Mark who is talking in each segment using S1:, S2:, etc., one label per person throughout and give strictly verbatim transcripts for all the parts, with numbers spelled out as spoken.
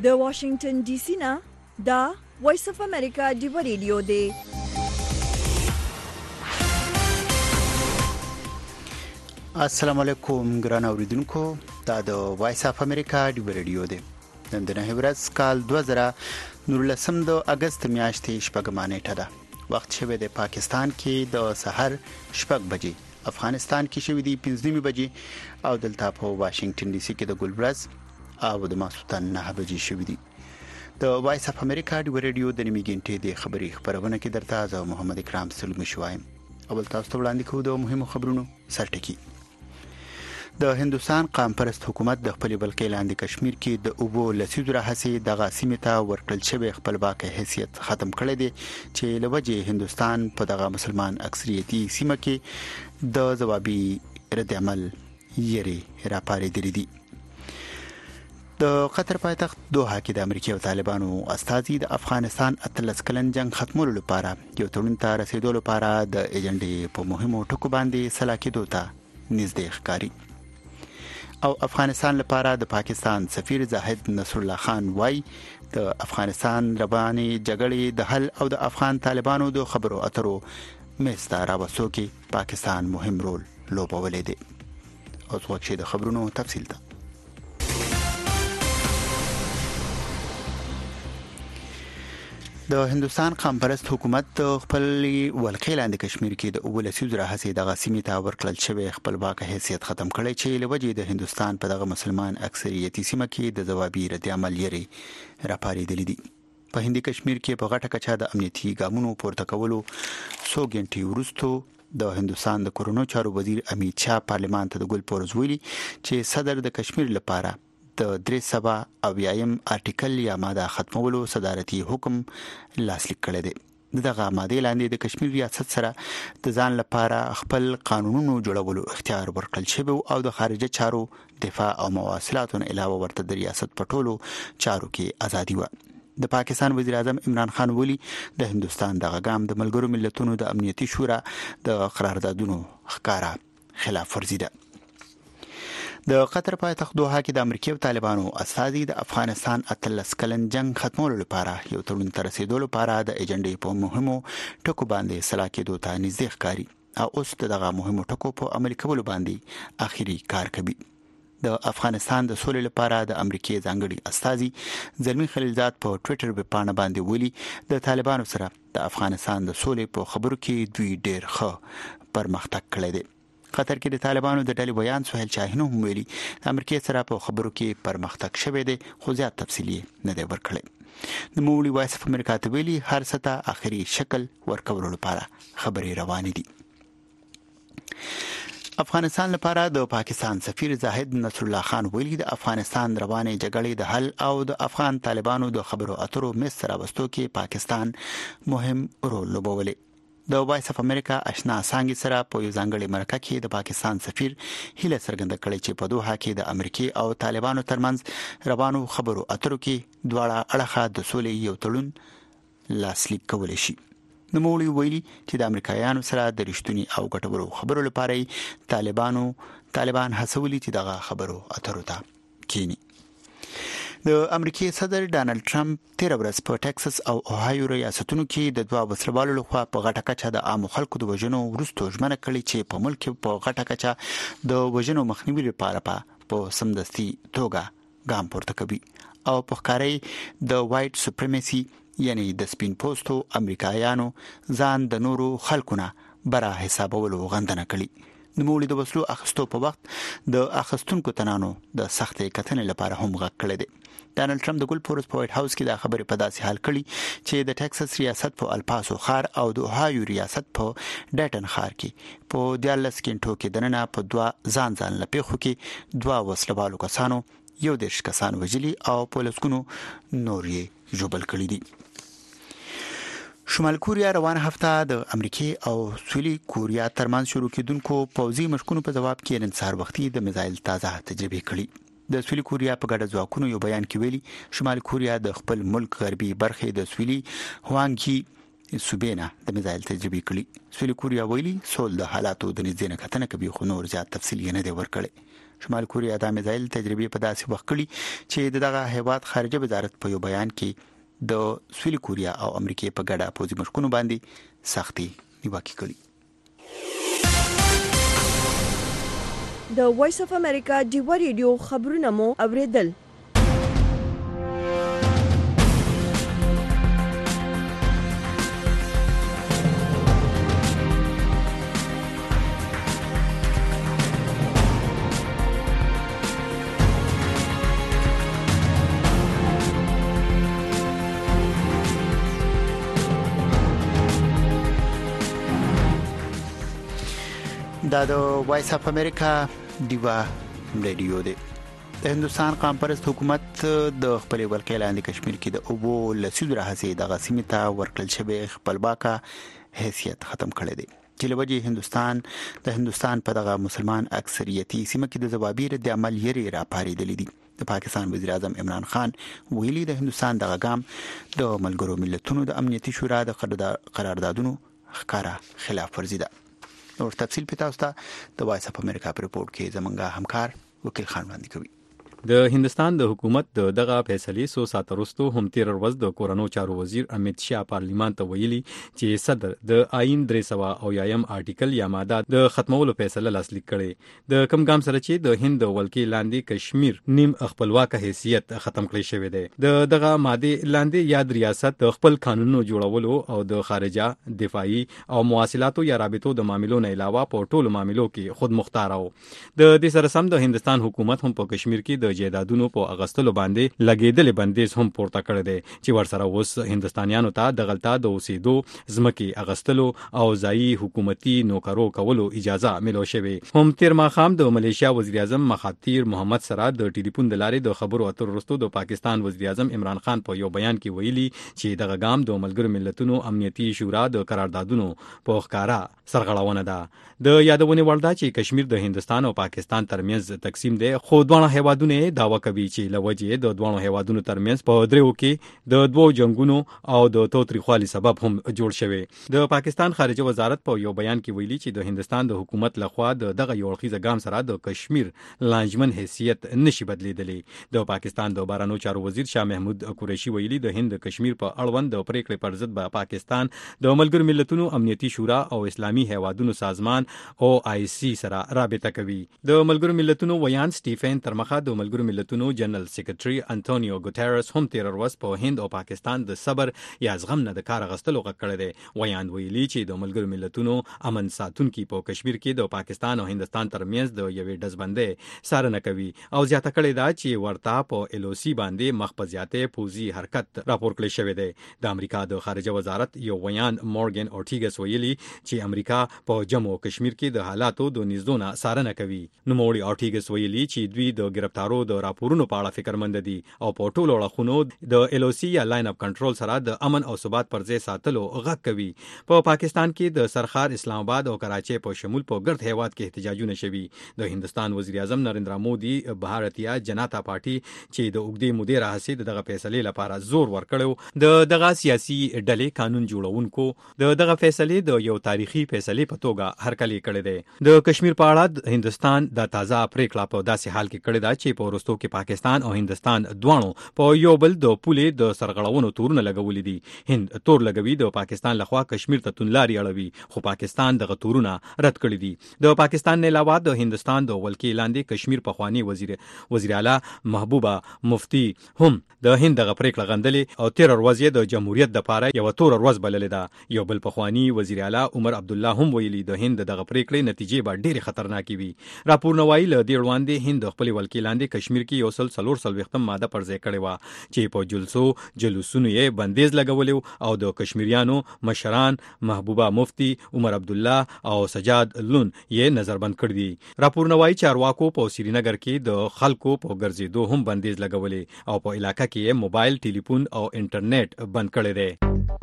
S1: د واشنگټن ډي سي نه دا وایس اف امریکا دی ریډیو دی.
S2: السلام علیکم ګران اوریدونکو، دا د وایس اف امریکا دی ریډیو دی. نن د نهه ورځ کال دوه زره نولسم د اگست میاشتې شپږمه نیټه ده. وخت شوی د پاکستان کې د سحر شپږ بجې، افغانستان کې شوی دی پنځه نیمه بجې او دلته په واشنگټن ډي سي کې د ګلبرز او د ماسوتن نه بجې شوی دی. د وایس اف امریکا دی ریډیو د نیمه ګنټې د خبري خبرونه کې درته زه محمد اکرام سلمی شوایم. اول تاسو ته وړاندې کوم د مهمو خبرونو سرټکی. د هندستان قام پرست حکومت د خپل بلکې لاندې کشمیر کې د اوبو لسیدو راهسي د غاسمه ته ورکړل شوی خپلواکي حیثیت ختم کړی دی چې لوجه هندستان په دغه مسلمان اکثریتي سیمه کې د جوابي رد عمل یې راپارېدلی دی. د قطر پایتخت دوحه کې د امریکا او طالبانو استازي د افغانستان اتلس کلن جنگ ختمولو لپاره یو تړون ته رسیدو لپاره د ایجنډې په مهمو ټکو باندې سلاکېدو ته نږدې ښکاري. او افغانستان لپاره د پاکستان سفیر زاهد نصر الله خان وای د افغانستان رباني جګړې د حل او د افغان طالبانو د خبرو اترو مېستا راوستو کې پاکستان مهم رول لوبولی دی. اوس وخت د خبرونو تفصیل ته. د هندستان قام پرست حکومت خپل ولکې لاندې کشمیر کې د اوبو لسیدو راهسي د غاسمه ته ورکړل شوی خپلواکي حیثیت ختم کړي چې لوجه د هندستان په دغه مسلمان اکثریتي سیمه کې د جوابي رد عمل یې راپارېدلی دی. په هندي کشمیر کې په غټه کچا د امنیتي ګامونو پورته کولو څو غنټې وروسته د هندستان د کورونو چارو وزیر امیت شاه پارلمان ته د ګل پورز ویلي چې صدر د کشمیر لپاره د درې سبا او یایم آرټیکل یا ماده ختمولو صدارتي حکم لاسلیک کړی دی. دغه ماده لاندې د کشمیر ریاست سره د ځان لپاره خپل قانونونو جوړولو اختیار ورکړل شوی او د خارجه چارو دفاع او مواصلاتو نه علاوه ورته د ریاست په ټولو چارو کې ازادي و. د پاکستان وزیر اعظم عمران خان ویلي د هندستان دغه ګام د ملګرو ملتونو د امنیتي شورا د قراردادونو ښکارا خلاف ورزي ده. د قطر پایتخت دوحه کې د امریکا او طالبانو استازي د افغانستان اتلس کلن جنگ ختمولو لپاره یو تړون ته رسیدو لپاره د ایجنډې په مهمو ټکو باندې سلاکېدو ته نږدې ښکاري او اوس دغه مهمو ټکو په عملي کولو باندې اخیری کار کوي. د افغانستان د سولې لپاره د امریکا ځانګړي استازي زلمی خلیلزاد په ټوئیټر باندې باندې ویلي د طالبانو سره د افغانستان د سولې په خبرو کې دوی ډېر ښه پرمختګ کړی دی. قطر کې د طالبانو د ډلې بیان سهیل شاهین هم ویلي د امریکا سره په خبرو کې پرمختګ شوی دی خو زیات تفصیلی نه دی ورکړی. د موړي وایس اف امریکا ته ویلي هر څه ته اخري شکل ورکولو لپاره خبرې روانې دي. افغانستان لپاره د پاکستان سفیر زاهد نصر الله خان ویلي د افغانستان رواني جګړې د حل او د افغان طالبانو د خبرو اترو مېس راوستو کې پاکستان مهم رول لوبولی. د وایس اف امریکا آشنا څنګه سره په یو ځانګړي مرکه کې د پاکستان سفیر هیله څرګنده کړې چې په دوحه کې د امریکا او طالبانو ترمنځ روانو خبرو اترو کې دواړه اړخه د سولې یو تړون لاسلیک کول شي. نو موږ ویلي چې د امریکایانو سره د رښتونی او ګټورو خبرو لپاره طالبانو طالبان هڅولي چې دغه خبرو اترو ته کینی. د امریکای صدر ډانلډ ټرمپ تیر ورځ په ټکساس او اوهایو ریاستونو کې د دوه وسلوالو لخوا په غټه کچه د عام خلکو د وژنو وروسته ژمنه کړې چې په ملک په غټه کچه د وژنو مخنیوي لپاره په سمدستي توګه ګام پورته کوي او په ښکاري د وایټ سپریمسي یعنی د سپین پوستو امریکایانو ځان د نورو خلکونه برا حسابولو غندنه کړي. د موړي د وسلو اخستو په وخت د اخستونکو تنانو د سختې کتنې لپاره هم غږ کړی دی. ډانلډ ټرمپ د ګل پورس په وایټ هاوس کې دا خبرې په داسې حال کړي چې د ټکساس ریاست په الپاسو ښار او د اوهایو ریاست په ډیټن ښار کې په دیارلس کینټو کې دننه په دوا ځان ځان لپیخو کې دوا وسلوالو کسانو یو دیرش کسان وژلي او په لسګونو نور یې ژوبل کړي دي. شمال کوریا روان هفته د امریکای او سویلي کوریا ترمنځ شروع کېدونکو پوځي مشکونو په جواب کې نن سهار وختي د میزایل تازه تجربه کړي. د سویلي کوریا په ګډه ځواکونو یو بیان کې ویلي شمال کوریا د خپل ملک غربي برخې د سویلي هوانګي صوبینا د میزایل تجربه کړي. سویلي کوریا ویلي سول د حالاتو د نږدې نه کتنه کوي خو نور زیات تفصیل نه دی ورکړي. شمال کوریا د میزایل تجربه په داسې وخت کې چې دغه هیواد خارجه وزارت په یو بیان کې د سویل کوریا او امریکا په ګډه پوځي مشکونو باندې سختي نیوکه کړې.
S1: د وایس اف امریکا ډیوا ریډیو خبرونه مو اوریدل.
S2: دا د وایس اف امریکا ډیوا ریډیو دی. د هندستان قام پرست حکومت د خپل ولکې لاندې کشمیر کې د اوبو لسیدو راهسي د غسیمه ته ورکل شوی خپلواکه حیثیت ختم کړی دی چې لوجه هندستان د هندستان په دغه مسلمان اکثریتي سیمه کې د ځوابي رد عمل یې را پاریدلې دي. د پاکستان وزیر اعظم عمران خان ویلي د هندستان دغه ګام د ملګرو ملتونو د امنیتي شورا د قراردادونو ښکارا خلاف ورزي ده. نور تفصیل په تاسو ته د وایس اف امریکا په رپورت کې زمونږه همکار وکیل خان وړاندې کوي.
S3: د هندستان د حکومت د دغه فیصلې سو ساترستو هم تیر ورځ د کورونو چارو وزیر امیت شاه پارلیمان ته ویلي چې صدر د آئین درې سوه او یایم آرټیکل یا ماده د ختمولو فیصله لاسلیک کړي. د کم ګام سره چې د هند ولکې لاندې کشمیر نیم خپلواک حیثیت ختم کړی شوی دی. د دغه ماده لاندې یاد ریاست د خپل قانونونو جوړولو او د خارجه دفاعي او مواصلاتو یا رابطو د معاملو نه علاوه په ټولو معاملو کې خود مختار وو. د دې سره سم د هندستان حکومت هم په کشمیر کې د جیدادونو په اغستلو باندې لګیدل بندیز هم پورته کړی دی چې ورسره اوس هندستانیانو ته د غلطه د اوسېدو ځمکې اغستلو او ځایي حکومتي نوکرو کولو اجازه ملو شوی. هم تیر ماښام د ملیشیا وزیر اعظم مخاطر محمد سره د ټلیفون د لارې د خبرو اترو وروسته د پاکستان وزیر اعظم عمران خان په یو بیان کې ویلي چې دغه ګام د ملګرو ملتونو امنیتي شورا د قراردادونو په ښکارا سرغړونه ده. د یادونې وړ ده چې کشمیر د هندستان او پاکستان ترمنځ تقسیم دی، خو دوه هیوادونه دعوا کوي چې لوجه د دوه هیوادونو ترمنځ په دریو کې د دوو جنگونو او د توتریخوالي سبب هم جوړ شوی. د پاکستان خارجه وزارت په یو بیان کې ویلي چې د هندستان د حکومت لخوا د دغه یو اړخیزه ګام سره د کشمیر لانجمن حیثیت نشي بدلیدلی. د پاکستان د بهرنیو چارو وزیر شاه محمود قریشي ویلي د هند کشمیر په اړوند د پریکړې پر ضد به پاکستان د ملګرو ملتونو امنیتي شورا او اسلامي هیوادونو سازمان او آی سی سره رابطه کوي. د ملګرو ملتونو ویان سټیفن ترمخه د ملګرو ملتونو جنرال سیکریټري انټونیو ګوتيرس هم تیر ورځ په هند او پاکستان د صبر یا زغم نه د کار غستلو غږ کړی دی. ویان ویلي چې د ملګرو ملتونو امن ساتونکي په کشمیر کې د پاکستان او هندستان ترمنځ د یوې ډزبندۍ څارنه کوي او زیاته کړې ده چې ورته په ال او سی باندې مخ په زیاتې پوځي حرکت راپور کړی شوی دی. د امریکا د خارجه وزارت یو ویان مورګن اورټیګس ویلي چې امریکا په جمو کشمیر کې د حالاتو د نږدونه څارنه کوي. نو موري اورټیګس ویلي چې دوی د گرفتارو د راپورونو په اړه فکرمند دي او په ټولو اړخونو د ال او سی یا لاین اپ کنټرول سره د امن او ثبات پر ځای ساتلو غږ کوي. په پاکستان کې د سرخار اسلام آباد او کراچۍ په شمول په ګرد هیواد کې احتجاجونه شوي. د هندستان وزیر اعظم نریندرا مودي بھارتیا جنتا پارټي چې د اوږدې مودې راهیسې دغه فیصلې لپاره زور ورکړو د دغه سیاسي ډلې قانون جوړونکو د دغه فیصلې د یو تاریخي فیصلې په توګه هرکلی کړی دی. د کشمیر په اړه هندستان د تازه پریکړه په داسې حال کې کړی دا چې په وروستو کې پاکستان او هندستان دواړو په یو بل د پولې د سرغړونو تورونه لګولې دي. هند تور لګوي د پاکستان لخوا کشمیر ته تونلاري اړوي، خو پاکستان دغه تورونه رد کړی دي. د پاکستان نه علاوه د هندستان د ولکې لاندې کشمیر پخوانی وزیر وزیر اعلی محبوبه مفتی هم د هند دغه پریکړه غندلې او تیر ورځ د جمهوریت د پاره یو تور ورځ بللې ده. یو بل پخوانی وزیر اعلی عمر عبد الله هم ویلي د هند دغه پریکړې نتیجې به ډېرې خطرناکې وي. راپورونه وایي له دې وړاندې هند خپل ولکې لاندې کشمیر کې یو سل څلور څلوېښتم ماده پر ځای کړې وه چې په جلسو جلوسونو یې بندیز لګولی او د کشمیریانو مشران محبوبه مفتی عمر عبد الله او سجاد لون یې نظربند کړی دي. راپورونه وایي چارواکو په سرینگر کې د خلکو په ګرځېدو هم بندیز لګولی او په علاقه کې یې موبایل ټلیفون او انټرنیټ بند کړی دی.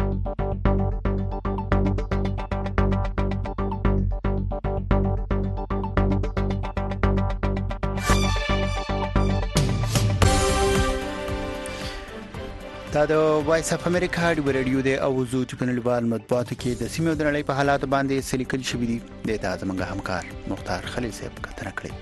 S2: دا د وایس اف امریکا د ریډیو د اوزو چې په نړیوال مطبوعاتو کې د سیمې د نړۍ په حالات باندې سلیکل شوی دی. د تازه منګه همکار مختار خلیل صاحب کتنه کړې.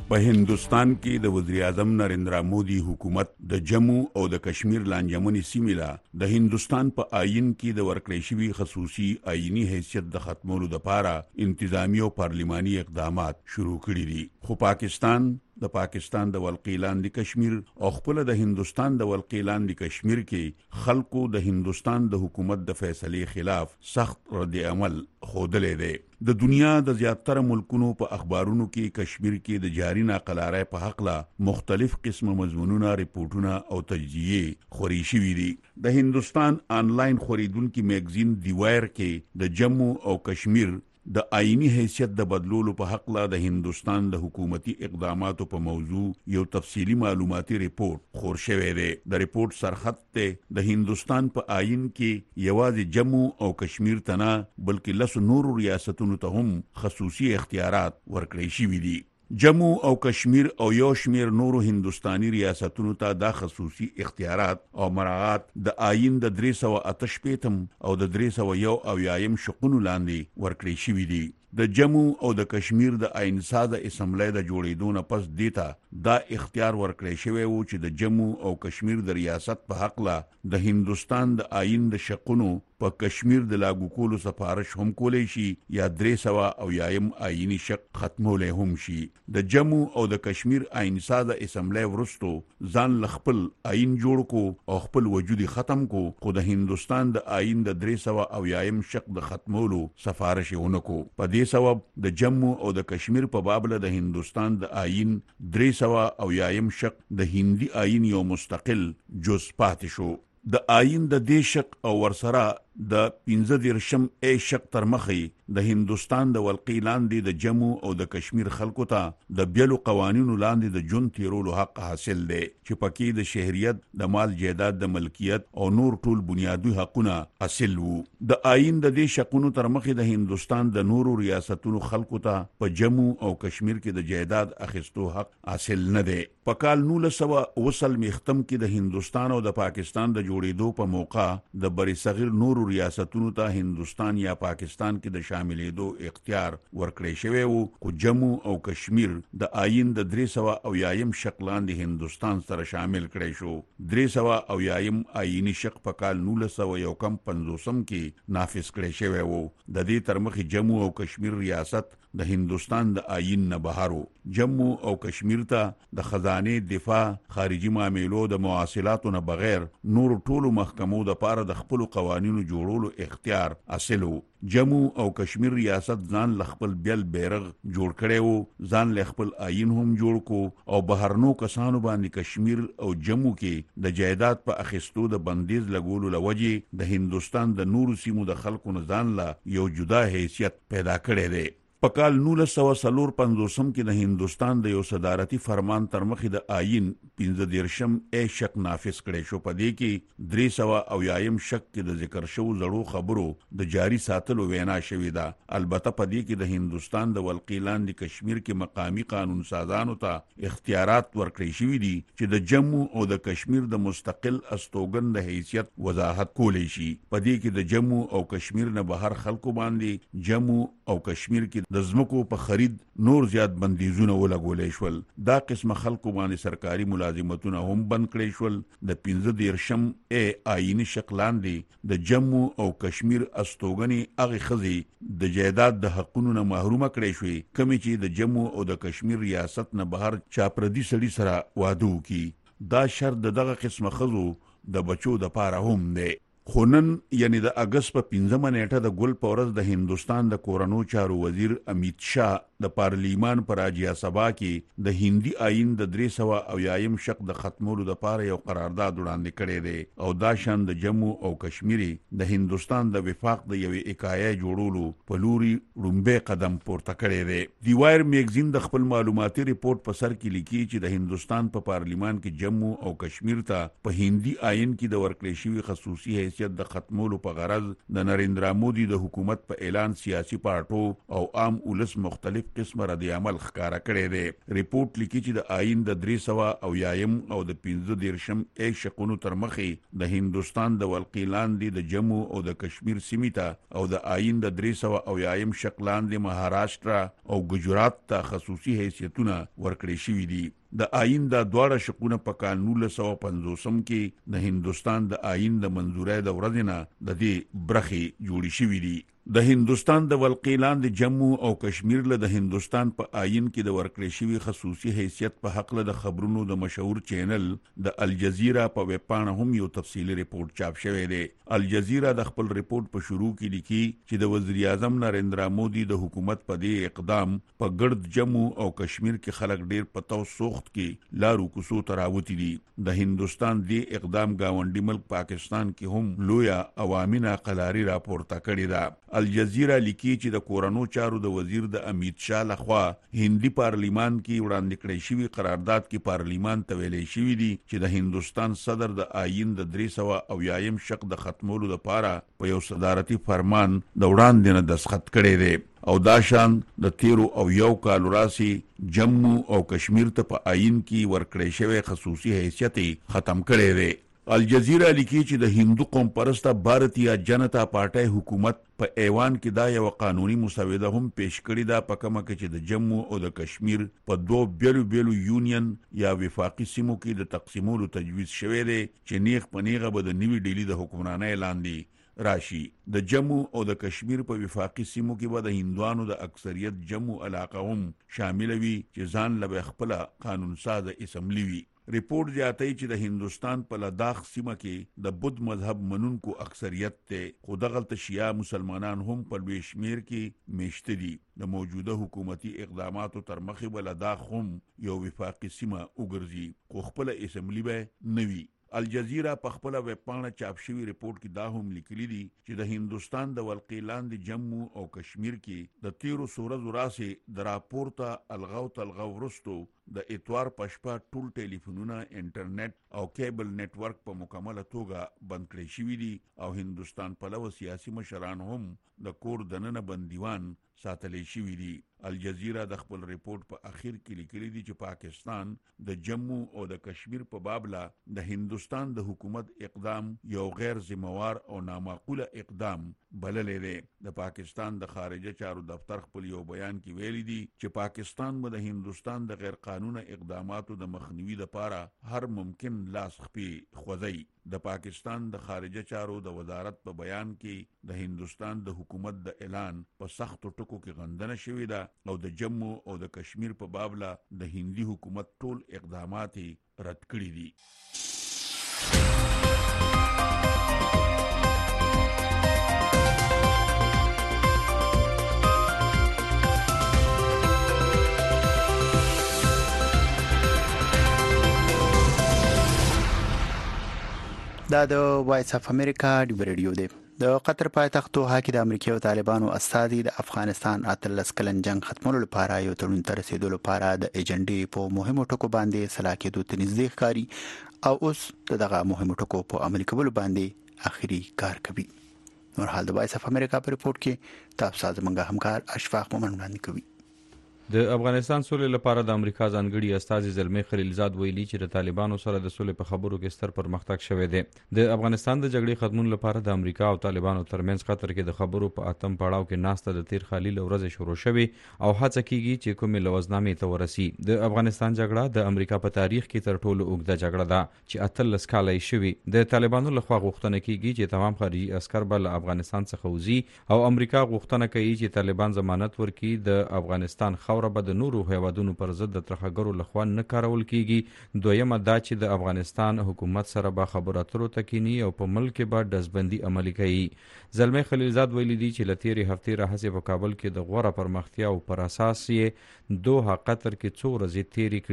S4: په هندستان کې د وزیر اعظم نریندرا مودي حکومت د جموں او د کشمیر لانجمنې سیمې لا د هندستان په آئین کې د ورکړې شوی خصوصي آئینی حیثیت د ختمولو لپاره انتظامی او پارلیماني اقدامات شروع کړي دي. خو پاکستان د پاکستان د ولقې لاندې کشمیر او خپل د هندستان د ولقې لاندې کشمیر کې خلکو د هندستان د حکومت د فیصلې خلاف سخت رد عمل خودلې دی. د دنیا د زیاتره ملکونو په اخبارونو کې کشمیر کې د جاری ناقلارۍ په حق لا مختلف قسم مضمونونه ریپورتونه او تجزیه خوري شوي دي. د هندستان آنلاین خوریدونکو میگزین دی وایر کې د جموں او کشمیر د آئینی حیثیت د بدلولو په حق لا د هندستان د حکومتي اقداماتو په موضوع یو تفصیلی معلوماتي ریپورت خور شوی دی. د ریپورت سرخط ته د هندستان په آئین کې یوازې جموں او کشمیر ته نه بلکې لسو نورو ریاستونو ته هم خصوصي اختیارات ورکړي شوي دي. جموں او کشمیر او یو شمیر نورو هندستاني ریاستونو ته دا خصوصي اختیارات او مراعات د آئین د درې سوه اته شپېتم او د درې سوه یو اویایم شقونو لاندې ورکړي شوي دي. د جموں او د کشمیر د آئین ساز اسمبلی د جوړېدو نه پس دیتا دا اختیار ورکړی شوی و چې د جموں او کشمیر د ریاست په حق لا د هندستان د آئین د شقونو په کشمیر د لاګو کولو سفارش هم کولی شي یا درې سوه اویایم آئینی شق ختمولی هم شي. د جموں او د کشمیر آئین ساز اسمبلی وروستو ځان له خپل آئین جوړ کو او خپل وجود ختم کو، خو د هندستان د آئین د درې سوه اویایم شق د ختمولو سفارش یې ونه کو. په دې سبب د جموں او د کشمیر په بابله د هندستان د آئین درې سوه اویایم شق د هندي آئین یو مستقل جز پاتې شو. د آئین د دې شق او ورسره د پنځه دیرشم ای شق تر مخې د هندستان د ولقې لاندې د جموں او د کشمیر خلکو ته د بیلو قوانینو لاندې د ژوند تیرولو حق حاصل دی چې پکې د شهریت، د مال جایداد د ملکیت او نور ټول بنیادی حقونه حاصل وو. د آئین د دې شقونو تر مخې د هندستان د نورو ریاستونو خلکو ته په جموں او کشمیر کې د جایداد اخیستو حق حاصل نه دی. په کال نولس سوه اوه څلوېښتم کې د هندستان او د پاکستان د جوړېدو په موقع د بر صغیر نورو ریاستونو ته هندستان یا پاکستان کې د شاملېدو اختیار ورکړی شوی و، خو جموں او کشمیر د آئین د درې سوه اویایم شق لاندې هندستان سره شامل کړی شو. درې سوه اویایم آئینی شق په کال نولس سوه یو کم پنځوسم کې نافذ کړی شوی و. د دې تر مخې جموں او کشمیر ریاست د هندستان د آئین نه بهر و. جموں او کشمیر ته د خزانې، دفاع، خارجي معاملو د مواصلاتو نه بغیر نور ټولو محکمو د پاره د خپل قوانینو جوړولو اختیار حاصل و. جموں او کشمیر ریاست ځان له خپل بیل بیرغ جوړ کړی و، ځان له خپل آئین هم جوړ کو او بهرنو کسانو باندې کشمیر او جموں کې د جایداد په اخیستو د بندیز لګولو لوجې د هندستان د نورو سیمو د خلکو نه ځان له یو جدا حیثیت پیدا کړی دی. په کال نولس سوه څلور پنځوسم کې د هندستان د یو صدارتي فرمان تر مخې د آئین پنځه دیرشم ای شق نافذ کړی شو. په دې کې درې سوه اویایم شق کې د ذکر شوو زړو خبرو د جاری ساتلو وینا شوې ده. البته په دې کې د هندستان د ولقې لاندې کشمیر کې مقامی قانون سازانو ته اختیارات ورکړی شوي دي چې د جموں او د کشمیر د مستقل استوګن د حیثیت وضاحت کولی شي. په دې کې د جموں او کشمیر نه بهر خلکو باندې جموں او کشمیر کې د ځمکو په خرید نور زیات بندیزونه ولګولې شول. دا قسمه خلکو باندې سرکاري ملازمتونه هم بند کړی شول. د پنځه دیرشم ای آئینی شق لاندې د جموں او کشمیر استوګنې هغې ښځې د جایداد د حقونو نه محرومه کړی شوې کومې چې د جموں او د کشمیر ریاست نه بهر چا پردي سړي سره واده وکړي. دا شرط د دغه قسمه ښځو د بچو د پاره هم دی. خو نن یعنی د اګست په پنځمه نیټه د ګل په ورځ د هندستان د کورنو چارو وزیر امیت شاه د پارلیمان پر راجیا سبا کې د هندي آئین د درې سوه اویایم شق د ختمولو لپاره یو قرارداد وړاندې کړی دی او دا شان د جموں او کشمیر د هندستان د وفاق د یوې اکایې جوړولو په لوري لومبی قدم پورته کړی دی. دی وایر میگزین د خپل معلوماتي ریپورت په سر کې لیکي چې د هندستان په پارلیمان کې جموں او کشمیر ته په هندي آئین کې د ورکړې شوي خصوصي حیثیت د ختمولو په غرض د نریندرا مودي د حکومت په اعلان سیاسي پارټو او عام ولس مختلف قسمه رد عمل ښکارا کړی دی. ریپورت لیکي چې د آئین د درې سوه او یایم او د پنځه دیرشم ای شقونو تر مخې د هندوستان د ولقې لاندې د جمو او د کشمیر سیمې ته او د آئین د درې سوه او یایم شق لاندې مهاراشټرا او ګجرات ته خصوصي حیثیتونه ورکړي شوي دي. د آئین د دواړه شقونه په کال نولس سوه پنځوسم کې د هندوستان د آئین د منظورۍ د ورځې نه د دې برخې جوړې شوي دي. د هندوستان د ولقې لاندې جمو او کشمیر له د هندوستان په آئین کې د ورکړې شوي خصوصي حیثیت په حق له د خبرونو د مشهور چینل د الجزیره په ویب پاڼه هم یو تفصیلي ریپورت چاپ شوی دی. الجزیره د خپل ریپورت په شروع کې لیکي چې د وزیر اعظم نریندرا مودي د حکومت په دې اقدام په ګرد جمو او کشمیر کې خلک ډیر پتو سوخت کې لارو کوسو تراوتی دي. د هندوستان دې اقدام گاونډي ملک پاکستان کې هم لویا عوامي ناقلاري راپورته کړې ده. الجزیره لیکي چې د کورونو چارو د وزیر د امیت شاه لخوا هندي پارلیمان کې وړاندې کړی شوی قرارداد کې پارلیمان ته ویلې شوی دي چې د هندوستان صدر د آئین د درې سوه او یایم شق د ختمولو لپاره په یو صدارتي فرمان د وړاندې نه دستخط کړی دی او دا شان د تیرو او یو کال راسي جمو او کشمیر ته په آئین کې ورکړی شوی خصوصي حیثیت ختم کړی دی. الجزیره لیکي چې د هندو قوم پرسته بھارتیا جنتا پارټي حکومت په ایوان کې دا یو قانوني مسوده هم پیش کړې ده په کومه کې چې د جمو او د کشمیر په دوه بیلو بیلو یونین یا وفاقي سیمو کې د تقسیمولو تجویز شوی دی چې نیغ په نیغه به د نوي ډیلی د حکمرانۍ لاندې راشي. د جمو او د کشمیر په وفاقي سیمو کې به د هندوانو د اکثریت جمو علاقه هم شامل وي چې ځان له خپل قانون ساز اسمبلی وي. ریپورت زیاتوي چې د هندوستان په لداخ سیمه کې د بودھ مذهب منونکو اکثریت ته خو دغلته شیعه مسلمانان هم په لوی شمیر کې میشته دي. د موجوده حکومتي اقداماتو تر مخې به لداخ هم یو وفاقي سیمه وګرځي خو خپل اسمبلی به نه وي. الجزیره په خپل ویب پاڼه چاپ شوی ریپورت کې دا هم لیکلي دي چې د هندوستان د ولقې لاندې جمو او کشمیر کې د تیرو سورزو راسې د راپورته الغاو تلغاو وروستو د اتوار په شپه ټول ټلیفونونه انټرنیټ او کیبل نتورک په مکمله توګه بند کړی شوي دي او هندوستان پلوه سیاسي مشران هم د کور دننه بندیوان ساتلی شوي دي. الجزیره د خپل ریپورت په اخر کې لیکلي دي چې پاکستان د جمو او د کشمیر په بابله د هندوستان د حکومت اقدام یو غیر ذمہوار او نامعقوله اقدام بللی دی. د پاکستان د خارجه چارو دفتر خپل یو بیان کې ویلي دي چې پاکستان به د هندوستان د غیر قانونه اقداماتو د مخنیوي لپاره هر ممکن لاس خپې خوځي. د پاکستان د خارجه چارو د وزارت په بیان کې د هندوستان د حکومت د اعلان په سختو ټکو کې غندنه شوې ده او د جمو او د کشمیر په بابله د هندي حکومت ټول اقدامات رد کړي دي.
S2: دا د وایس اف امریکا ډیو ریډیو دی. د قطر پایتخت دوحه کې د امریکا او طالبانو استازي د افغانستان اتلس کلن جنگ ختمولو لپاره یو تړون ته رسیدو لپاره د ایجنډي په مهمو ټکو باندې سلا کېدو ته نږدې ښکاري او اوس دغه مهمو ټکو په عملي کولو باندې اخري کار کوي. نور حال د وایس اف امریکا په ریپورت کې تاسو زموږ همکار اشفاق مومن وړاندې کوي.
S3: د افغانستان سولې لپاره د امریکا ځانګړي استازي زلمی خلیلزاد ویلي چې د طالبانو سره د سولې په خبرو کې ستر پرمختګ شوی دی. د افغانستان د جګړې ختمون لپاره د امریکا او طالبانو ترمنځ قطر کې د خبرو په اتم پړاو کې ناسته د تیر خالي لورځ شروع شوی او هڅه کیږي چې کومې لوزنامې ته ورسي. د افغانستان جګړه د امریکا په تاریخ کې تر ټولو اوږده جګړه ده چې اتلس کاله یې شوی. د طالبانو لخوا غوښتنه کیږي چې تمام خارجي عسكر به له افغانستان څخه وځي او امریکا غوښتنه کوي چې طالبان ضمانت ورکړي د افغانستان خاوره به د نورو هیوادونو پر ضد د ترهګرو لخوا نه کارول کیږي. دویمه دا چې د افغانستان حکومت سره به خبرو اترو تکینی او په ملک کې به دزبندي عملي کوي. زلمی خلیلزاد ویلي دي چې لتیری هفتې راهسې په کابل کې د غوړه پرمختیا او پر اساس یې دوه قطر کې څو ورځې تیری کړې دي.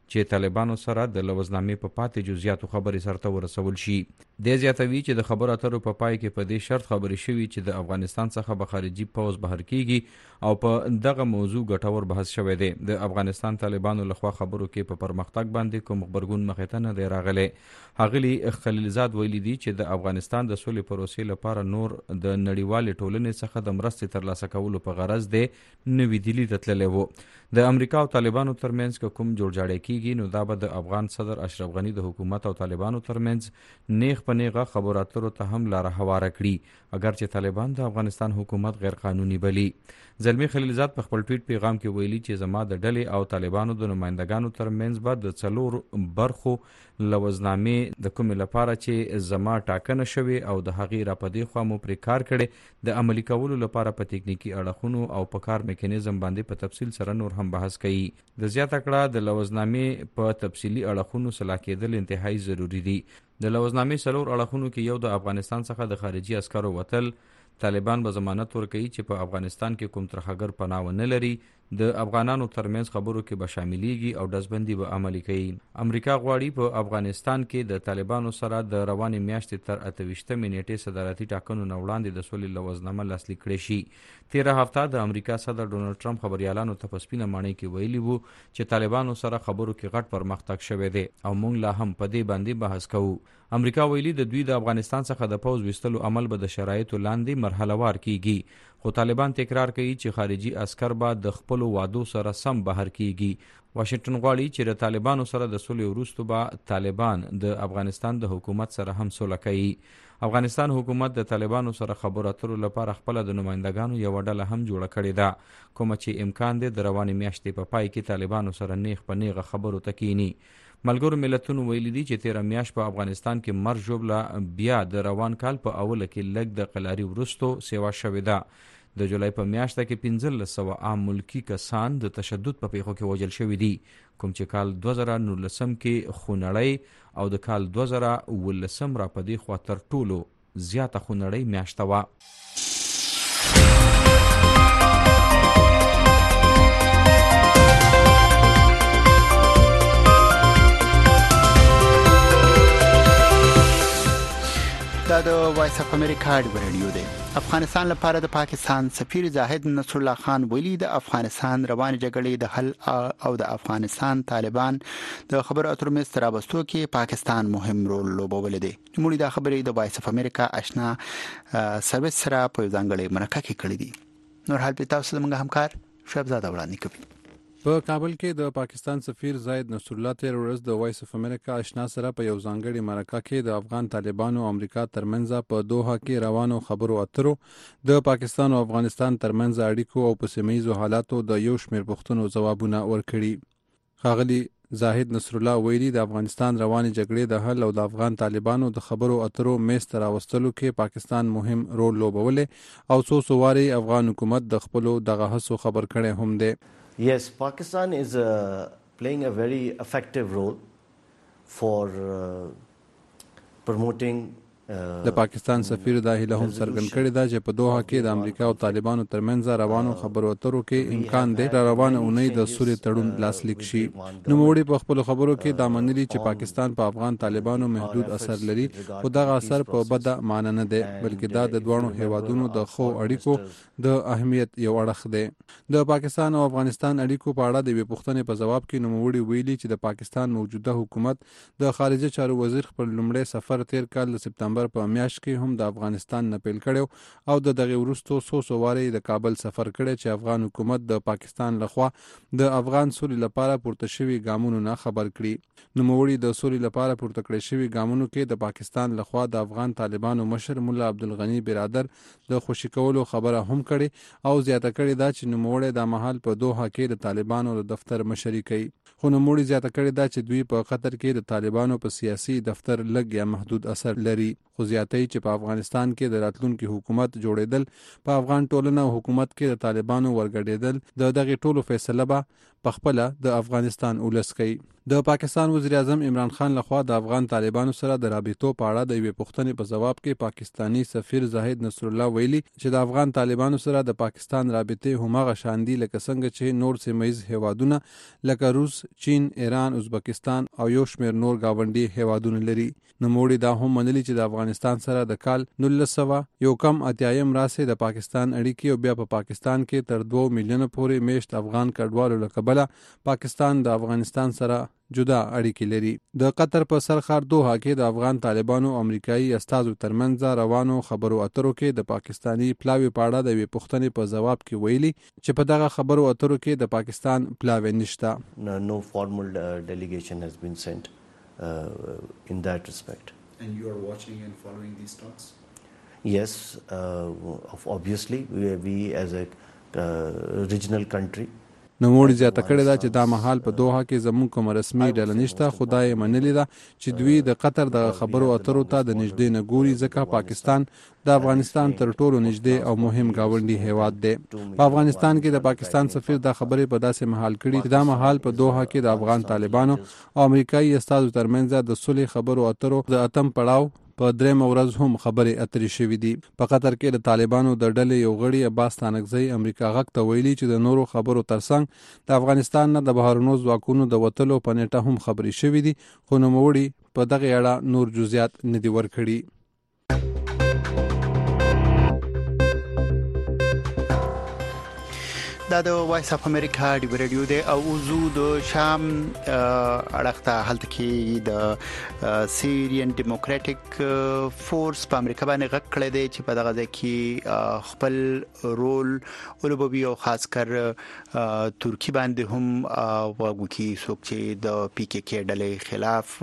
S5: چې طالبانو سره د لوزنامې په پاتې جزئیاتو خبرې سرته ورسول شي. د زیاتوي چې د خبرو اترو په پای کې په دې شرط خبرې شوي چې د افغانستان څخه به خارجي پوځ بهر کیږي او په دغه موضوع ګټور بحث شوی دی. د افغانستان طالبانو لخوا خبرو کې په پرمختګ باندې کوم خبرګون مخې ته نه دی راغلی. ښاغلي خلیلزاد ویلي دي چې د افغانستان د سولې پروسې لپاره نور د نړیوالې ټولنې څخه د مرستې ترلاسه کولو په غرض دی نوي دلی ته تللی و. د امریکا او طالبانو ترمنځ که کوم جوړجاړی کیږي نو دا به د افغان صدر اشرف غني د حکومت او طالبانو ترمنځ نیغ په نیغه خبرو اترو ته هم لاره هواره کړي، اگر چې طالبان د افغانستان حکومت غیر قانوني بلي. زلمی خلیلزاد په خپل ټویټ پیغام کې ویلي چې زما د ډلې او طالبانو د نمایندګانو ترمنځ به د څلور برخو لوزنامې د کومې لپاره چې زما ټاکنه شوې او د هغې را په دې خوا مو پرې کار کړی د عملي کولو لپاره په تکنیکي اړخونو او په کار میکانیزم باندې په تفصیل سره نور هم بحث کوي. د زیاته کړه د لوزنامې په تفصیلي اړخونو سلا کېدل انتهایی ضروری دي. د لوزنامې څلور اړخونو کې یو د افغانستان څخه د خارجي عسکرو وتل، طالبان به ضمانت ورکوي چې په افغانستان کې کوم ترهګر پناه ونه لري، د افغانانو ترمنځ خبرو کې به شاملېږي او ډزبندي به عملي کوي. امریکا غواړي په افغانستان کې د طالبانو سره د روانې میاشتې تر اته ویشتمې نیټې صدارتي ټاکنو نه وړاندې د سولې لوزنامه لاسلیک کړې شي. تېره هفته د امریکا صدر ډونالډ ټرمپ خبریالانو ته په سپینه ماڼۍ کې ویلي وو چې طالبانو سره خبرو کې غټ پرمختګ شوی دی او موږ لا هم په دې باندې بحث کوو. امریکا ویلي د دوی د افغانستان څخه د پوځ ویستلو عمل به د شرایطو لاندې مرحله وار کیږي، خو طالبان تکرار کوي چې خارجي عسکر به د خپلو وعدو سره سم بهر کیږي. واشنگټن غواړي چې د طالبانو سره د سولې وروسته به طالبان د افغانستان د حکومت سره هم سوله کوي. افغانستان حکومت د طالبانو سره خبرو اترو لپاره خپل د نمایندګانو یو ډله هم جوړه کړې ده، کومه چې امکان دی د روانې میاشتې په پای کې طالبانو سره نیغ په نیغه خبرو ته کینی. ملګرو ملتونو ویلي دي چې تیره میاشت په افغانستان کې مرګ ژوبله بیا د روان کال په اوله کې لږ د قلاري وروستو سیوا شوې ده. د جولای په میاشته کې پنځلس سوه عام ملکي کسان د تشدد په پیښو کې وژل شوي دي، کوم چې کال دوه زره نولسم کې خونړۍ او د کال دوه زره اوولسم را په دې خوا تر ټولو زیاته خونړۍ میاشته وه.
S2: دا د وایس اف امریکا د رادیو دی. افغانستان لپاره د پاکستان سفیر زاهد نصر الله خان ویلي د افغانستان روان جګړې د حل او د افغانستان طالبان د خبرو اترو مېز ته راوستو کې پاکستان مهم رول لوبولی دی. نوموړي دا خبرې د وایس اف امریکا آشنا سرویس سره په ځانګړې مرکه کې کړې دي. نور حال په تاسو زموږ همکار شهاب زاده وړاندې کوي.
S6: په کابل کې د پاکستان سفیر زاهد نصر الله تیر ورځ د وایس اف امریکا آشنا سره په یو ځانګړي مرکه کې د افغان طالبانو او امریکا ترمنځ په دوحه کې روانو خبرو اترو د پاکستان او افغانستان ترمنځ اړیکو او په سیمه‌ییزو حالاتو د یو شمېر پوښتنو ځوابونه ورکړي. ښاغلي زاهد نصر الله ویلي د افغانستان روانې جګړې د حل او د افغان طالبانو د خبرو اترو میز ته راوستلو کې پاکستان مهم رول لوبولی او څو څو وارې افغان حکومت د خپلو دغه هڅو خبر کړی هم دی.
S7: Yes, Pakistan is uh, playing a very effective role for uh, promoting
S6: د پاکستان سفیر دا هیله هم څرګند کړې ده چې په دوحه کې د امریکا او طالبانو ترمنځ روانو خبرو اترو کې امکان دی د روانه اونۍ د سولې تړون لاسلیک شي. نوموړي په خپلو خبرو کې دا منلي چې پاکستان په افغان طالبانو محدود اثر لري، خو دغه اثر په بده معنی نه دی، بلکې دا د دواړو هیوادونو د ښو اړیکو د اهمیت یو اړخ دی. د پاکستان او افغانستان اړیکو په اړه د یوې پوښتنې په ځواب کې نوموړي ویلي چې د پاکستان موجوده حکومت د خارجه چارو وزیر خپل لومړی سفر تیر کال د سپتمبر په میاشت کې هم د افغانستان نه پیل کړو او د دغه وروستو څو څو وارې د کابل سفر کړی چې افغان حکومت د پاکستان لخوا د افغان سولې لپاره پورته شوي ګامونو نه خبر کړي. نوموړي د سولې لپاره پورته کړی شوي ګامونو کې د پاکستان لخوا د افغان طالبانو مشر مولا عبدالغني برادر د خوشي کولو خبره هم کړي او زیاته کړې ده چې نوموړي د مهال په دوحه کې د طالبانو د دفتر مشري کوي، خو نوموړي زیاته کړې ده چې دوی په قطر کې د طالبانو په سیاسي دفتر لږ یا محدود اثر لري. خو زیاتې چې په افغانستان کې د راتلونکي حکومت جوړېدل، په افغان ټولنه او حکومت کې د طالبانو ورګډېدل، د دغه ټولو فیصله به په خپله د افغانستان ولس کوي. د پاکستان وزیر اعظم عمران خان لخوا د افغان طالبانو سره د رابطو په اړه د یوې پوښتنې په جواب کې پاکستانی سفیر زاهد نصر الله ویلي چې د افغان طالبانو سره د پاکستان رابطې همغه شان دي لکه څنګه چې نور سیمه ییز هیوادونه لکه روس، چین، ایران، ازبکستان او یو شمېر نور گاونډي هیوادونه لري. نوموړي دا هم منلي چې د افغانستان سره د کال نولس سوه یو کم اتیایم راسې د پاکستان اړیکې او بیا په پا پاکستان کې تر دوه میلیونه پورې میشت افغان کډوالو له کبله پاکستان د افغانستان سره جدا اړیکې لري. د قطر په سرخار دوحه کې د افغان طالبانو او امریکایي استازو ترمنځ روانو خبرو اترو کې د پاکستانی پلاوي په اړه د یوې پوښتنې په جواب کې ویلي چې په دغه خبرو اترو کې د پاکستان پلاوي نشته.
S7: No, no formal uh, delegation has been sent uh, in that respect.
S8: And you are watching and following these talks?
S7: Yes, uh, obviously we, we as a uh, regional country.
S6: نوموړي زیاته کړې ده چې دا مهال په دوحه کې زموږ کومه رسمي ډله نشته، خو دا یې منلې ده چې دوی د قطر د خبرو اترو ته د نږدې نه ګوري ځکه پاکستان د افغانستان تر ټولو نږدې او مهم گاونډي هیواد دی. په افغانستان کې د پاکستان سفیر دا خبرې په داسې مهال کړي چې دا مهال په دوحه کې د افغان طالبانو او امریکایي استازو ترمنځ د صلح خبرو اترو د اتم پړاو په درېمه ورځ هم خبرې اترې شوې دي. په قطر کې د طالبانو د ډلې یو غړي عباس تانکزی امریکا غږ ته ویلي چې د نورو خبرو ترڅنګ د افغانستان نه د بهرنیو ځواکونو د وتلو په نیټه هم خبرې شوې دي، خو نوموړي په دغه اړه نور جزئیات نه دي ورکړي.
S2: دا د وایس اف امریکا دی ریډیو دی او وزو د شام اړخته حالت کې د سیرین ډیموکراټک فورس په امریکا باندې غږ کړی دی چې په دغه ځای کې خپل رول ولوبوي او خاص کر ترکی باندې هم وګوکی څوک چې د پی کې کې ډلې خلاف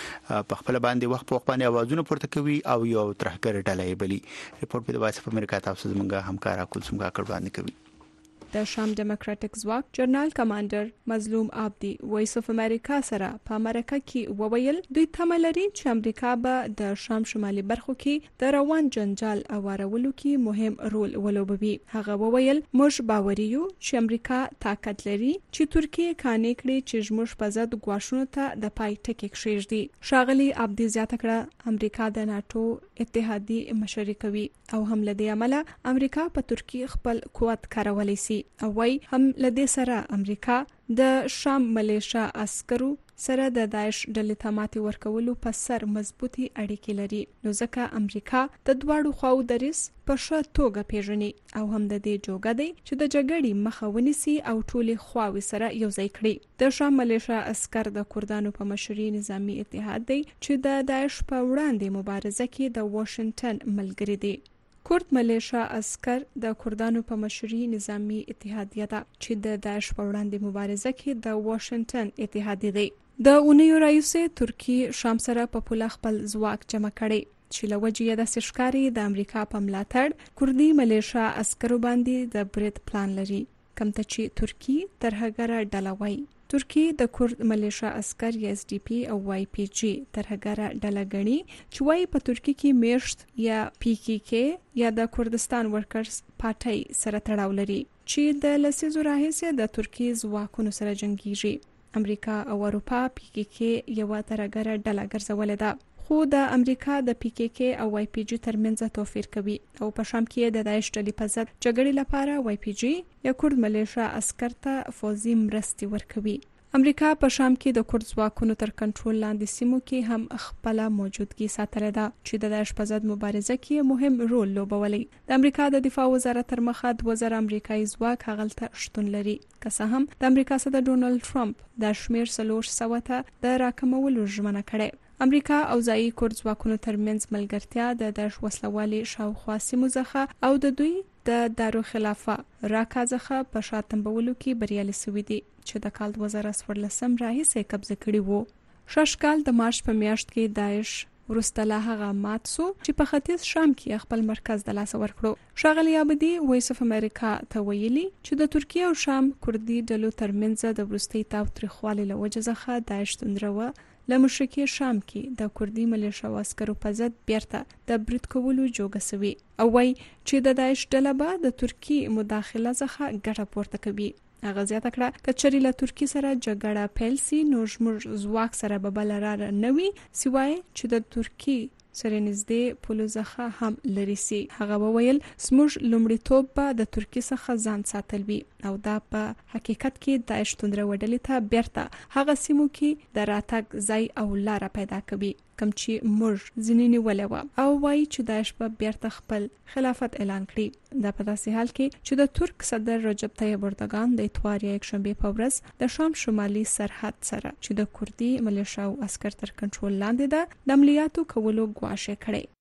S2: په خپل باندې وخت په وخت باندې आवाजونه پورته کوي او یو ترهګر ډلې بلی. ریپورت په وایس اف امریکا تاسو زموږه همکار اکول سمګه کړ باندې کوي.
S9: د شام ډیموکراټک ځواک جنرال کمانډر مظلوم عابدي وایس اف امریکا سره په امریکا کې وویل دوی تمه لري چې امریکا به د شام شمالي برخو کې د روان جنجال اوارولو کې مهم رول ولوبوي. هغه وویل موږ باوري یو چې امریکا طاقت لري چې ترکیه کانې کړي چې موږ په ضد غواښونو ته د پای ټکی کېږدي. ښاغلي عابدي زیاته کړه امریکا د ناتو اتحادي مشري کوي او هم لدې عمله امریکا په ترکیه خپل قوت کارولی سي او وای هم لدې سره امریکا د شام ملیشا عسکرو سره د داعش ډلې ته ماتې ورکولو په سر مضبوطي اړیکې لري، نو ځکه امریکا د دواړو خواو دریځ په ښه توګه پیژني او هم د دې جوګه دی چې د جګړې مخه ونیسي او ټولې خواوې سره یوځای کړي. د شام ملیشا عسکر د کردانو په مشري نظامی اتحاد دی چې د داعش په وړاندې مبارزه کې د واشنگټن ملګری دی. کورد ملیشا عسکر د کردانو په مشري نظامی اتحادیه ده چې د داعش په وړاندې مبارزه کې د واشنگټن اتحادیه دی. د اونیو رئیسې ترکی شام سره په پوله خپل ځواک جمع کړي چې لوجې د سشکاري د امریکا په ملاتړ کردي ملیشا عسکرو باندې د برید پلان لري، کوم ته چې ترکی ترهګره ډله وایي. ترکی د کورد ملیشا عسکر یا اس ډي پی او واي پی جي ترهګره ډله ګڼي چې وايي په ترکی کې میشت یا پی کې کې یا د کردستان ورکرز پارټي سره تړاو لري چې د لسیزو راهیسې د ترکی ځواکونو سره جنګیږي. امریکا او اروپا پی کې کې یو ترهګره ډله ګرځولې ده، خو د امریکا د پی کې کې او واي پی جي ترمنځ توپیر کوي او په شام کې د داعش ډلې په ضد جګړې لپاره واي پی جي یا کورد ملیشا عسکر ته فوزي مرستې ورکوي. امریکا په شام کې د کورد ځواکونو تر کنټرول لاندې سیمو کې هم خپل موجودګي ساتلې ده چې د داعش په ضد مبارزه کې مهم رول لوبولی. د امریکا د دفاع وزارت تر مخه د وزیر امریکایي ځواک هغلته شتون لري، که څه هم د امریکا صدر ډونالد ټرمپ د شمیر څلور سوه ته د راکمولو ژمنه کړې. امریکا او ځایي کورد ځواکونو ترمنځ ملګرتیا د داعش وسلوالي شاوخوا سیمو څخه او د دوی د دارالخلافه راکا څخه په شا تمبولو کې بریالي شوي دي چې د کال دوه زره څوارلسم راهیسې قبضه کړي وو. شاشکال د مارچ په میاشت کې داعش وروسته لا هغه مات سو چې په ختیځ شام کې خپل مرکز د لاسه ورکړو. ښاغلي عابدي وایس اف امریکا ته ویلي چې د ترکیه او شام کردي ډلو ترمنځ د وروستي تاوتریخوالي له وجې څخه داعش توندروه له مشرقي شام کې د کردي ملیشا عسکرو په ضد بیرته د برید کولو جوګه سوي او وایي چې د داعش ډله به د ترکی مداخله څخه ګټه پورته کوي. هغه زیاته کړه کچري له ترکیه سره جګړه پیل سي نو زموږ ځواک سره به بل را نه وي سوای چې د ترکیه سره نږدې پولوزخه هم لري سي. هغه وویل زموږ لومړیتوب به د ترکیه څخه ځان ساتل وي او دا په حقیقت کې داعش توندره وډلې ته بیرته هغه سیمو کې د راتګ ځای او لار پیدا کوي کوم چې موږ ځینې نیولې و او وایي چې داعش به بیرته خپل خلافت اعلان کړي. دا په داسې حال کې چې د ترک صدر رجب طیب اردوغان د اتوار یا یکشنبه په ورځ د شام شمالي سرحد سره چې د کوردي ملیشیا او عسكر تر کنټرول لاندې ده د عملیاتو کولو ګواښ کړي.